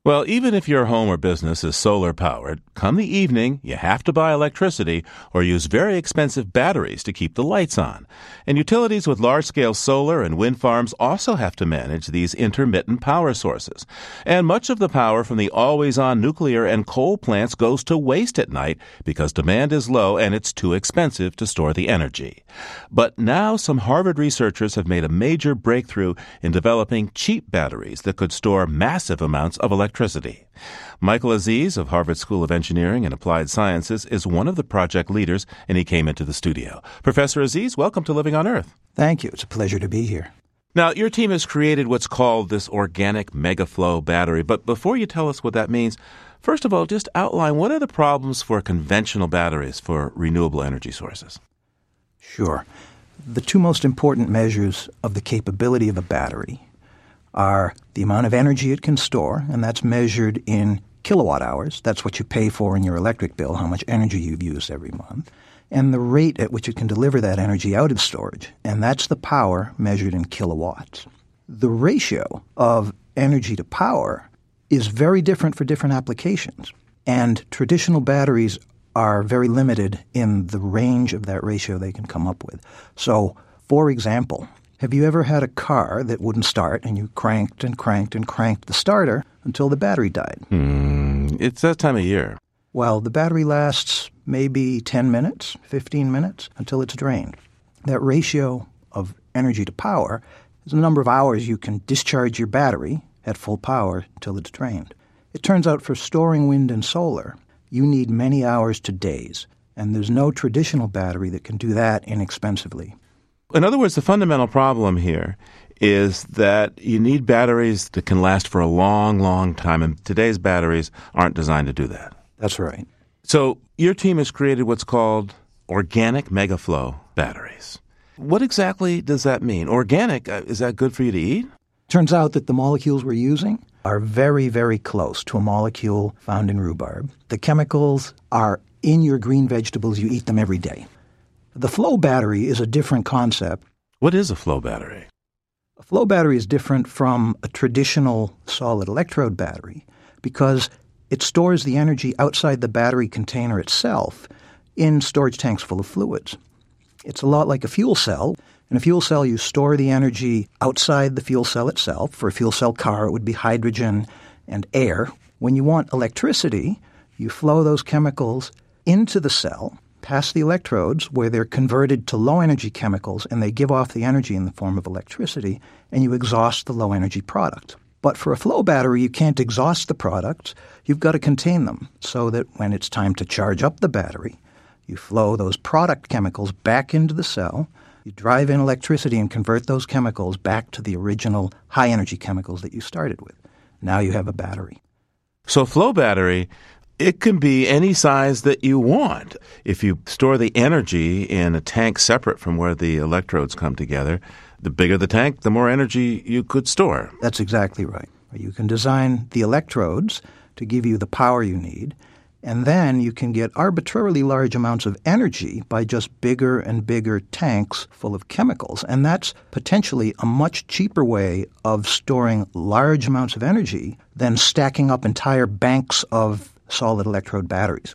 Well, even if your home or business is solar powered, come the evening, you have to buy electricity or use very expensive batteries to keep the lights on. And utilities with large-scale solar and wind farms also have to manage these intermittent power sources. And much of the power from the always-on nuclear and coal plants goes to waste at night because demand is low and it's too expensive to store the energy. But now some Harvard researchers have made a major breakthrough in developing cheap batteries that could store massive amounts of electricity. Michael Aziz of Harvard School of Engineering and Applied Sciences is one of the project leaders, and he came into the studio. Professor Aziz, welcome to Living on Earth. Thank you. It's a pleasure to be here. Now, your team has created what's called this organic megaflow battery, but before you tell us what that means, first of all, just outline what are the problems for conventional batteries for renewable energy sources? Sure. The two most important measures of the capability of a battery are the amount of energy it can store, and that's measured in kilowatt hours. That's what you pay for in your electric bill, how much energy you've used every month, and the rate at which it can deliver that energy out of storage, and that's the power measured in kilowatts. The ratio of energy to power is very different for different applications, and traditional batteries are very limited in the range of that ratio they can come up with. So, for example, have you ever had a car that wouldn't start and you cranked and cranked and cranked the starter until the battery died? It's that time of year. Well, the battery lasts maybe 10 minutes, 15 minutes until it's drained. That ratio of energy to power is the number of hours you can discharge your battery at full power until it's drained. It turns out for storing wind and solar, you need many hours to days, and there's no traditional battery that can do that inexpensively. In other words, the fundamental problem here is that you need batteries that can last for a long, long time, and today's batteries aren't designed to do that. That's right. So your team has created what's called organic megaflow batteries. What exactly does that mean? Organic, is that good for you to eat? Turns out that the molecules we're using are very, very close to a molecule found in rhubarb. The chemicals are in your green vegetables. You eat them every day. The flow battery is a different concept. What is a flow battery? A flow battery is different from a traditional solid electrode battery because it stores the energy outside the battery container itself in storage tanks full of fluids. It's a lot like a fuel cell. In a fuel cell, you store the energy outside the fuel cell itself. For a fuel cell car, it would be hydrogen and air. When you want electricity, you flow those chemicals into the cell, past the electrodes where they're converted to low-energy chemicals, and they give off the energy in the form of electricity, and you exhaust the low-energy product. But for a flow battery, you can't exhaust the products. You've got to contain them so that when it's time to charge up the battery, you flow those product chemicals back into the cell, you drive in electricity and convert those chemicals back to the original high-energy chemicals that you started with. Now you have a battery. So flow battery, it can be any size that you want. If you store the energy in a tank separate from where the electrodes come together, the bigger the tank, the more energy you could store. That's exactly right. You can design the electrodes to give you the power you need, and then you can get arbitrarily large amounts of energy by just bigger and bigger tanks full of chemicals. And that's potentially a much cheaper way of storing large amounts of energy than stacking up entire banks of solid electrode batteries.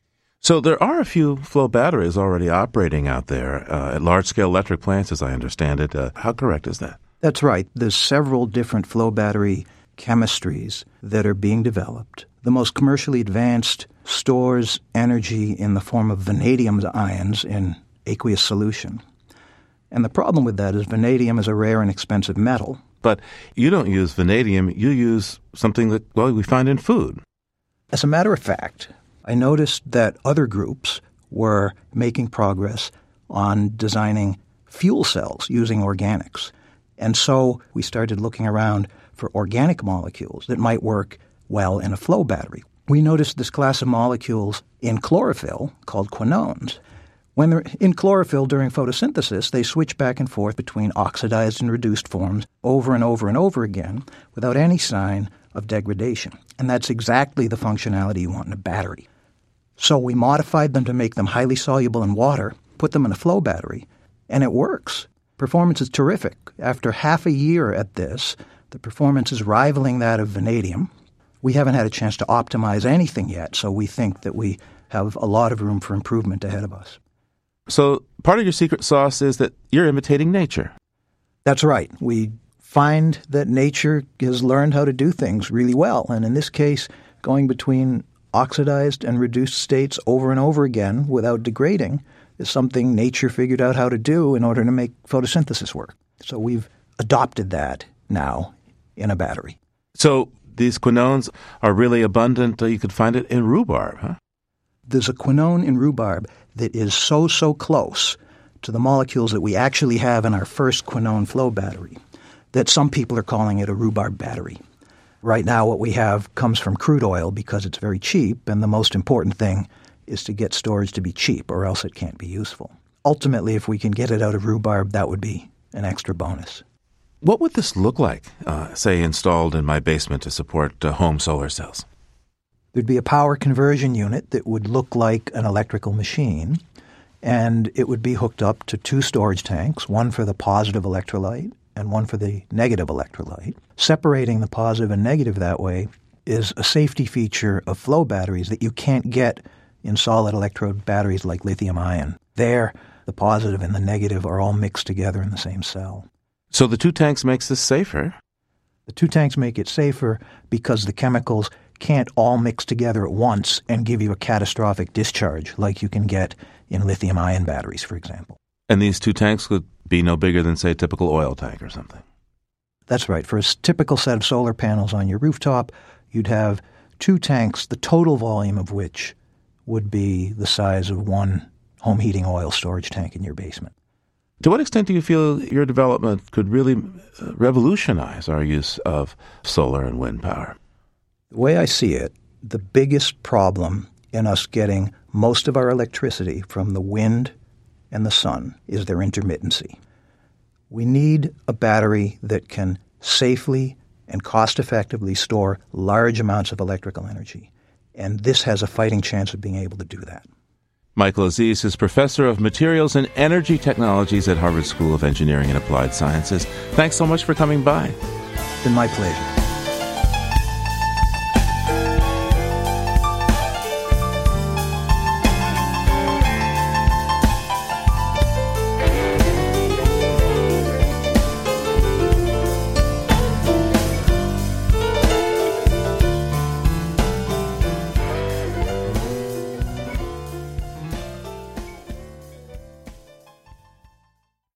So there are a few flow batteries already operating out there at large-scale electric plants, as I understand it. How correct is that? That's right. There's several different flow battery chemistries that are being developed. The most commercially advanced stores energy in the form of vanadium ions in aqueous solution. And the problem with that is vanadium is a rare and expensive metal. But you don't use vanadium. You use something that, well, we find in food. As a matter of fact, I noticed that other groups were making progress on designing fuel cells using organics. And so we started looking around for organic molecules that might work well in a flow battery. We noticed this class of molecules in chlorophyll called quinones. When they're in chlorophyll during photosynthesis, they switch back and forth between oxidized and reduced forms over and over and over again without any sign of degradation. And that's exactly the functionality you want in a battery. So we modified them to make them highly soluble in water, put them in a flow battery, and it works. Performance is terrific. After half a year at this, the performance is rivaling that of vanadium. We haven't had a chance to optimize anything yet, so we think that we have a lot of room for improvement ahead of us. So part of your secret sauce is that you're imitating nature. That's right. We find that nature has learned how to do things really well, and in this case, going between oxidized and reduced states over and over again without degrading is something nature figured out how to do in order to make photosynthesis work. So we've adopted that now in a battery. So these quinones are really abundant. You could find it in rhubarb, huh? There's a quinone in rhubarb that is so close to the molecules that we actually have in our first quinone flow battery that some people are calling it a rhubarb battery. Right now what we have comes from crude oil because it's very cheap, and the most important thing is to get storage to be cheap, or else it can't be useful. Ultimately, if we can get it out of rhubarb, that would be an extra bonus. What would this look like, say, installed in my basement to support home solar cells? There'd be a power conversion unit that would look like an electrical machine, and it would be hooked up to 2 storage tanks, one for the positive electrolyte and one for the negative electrolyte. Separating the positive and negative that way is a safety feature of flow batteries that you can't get in solid electrode batteries like lithium-ion. There, the positive and the negative are all mixed together in the same cell. So the 2 tanks makes this safer? The 2 tanks make it safer because the chemicals can't all mix together at once and give you a catastrophic discharge like you can get in lithium-ion batteries, for example. And these 2 tanks could be no bigger than, say, a typical oil tank or something? That's right. For a typical set of solar panels on your rooftop, you'd have 2 tanks, the total volume of which would be the size of one home heating oil storage tank in your basement. To what extent do you feel your development could really revolutionize our use of solar and wind power? The way I see it, the biggest problem in us getting most of our electricity from the wind and the sun is their intermittency. We need a battery that can safely and cost-effectively store large amounts of electrical energy, and this has a fighting chance of being able to do that. Michael Aziz is Professor of Materials and Energy Technologies at Harvard School of Engineering and Applied Sciences. Thanks so much for coming by. It's been my pleasure.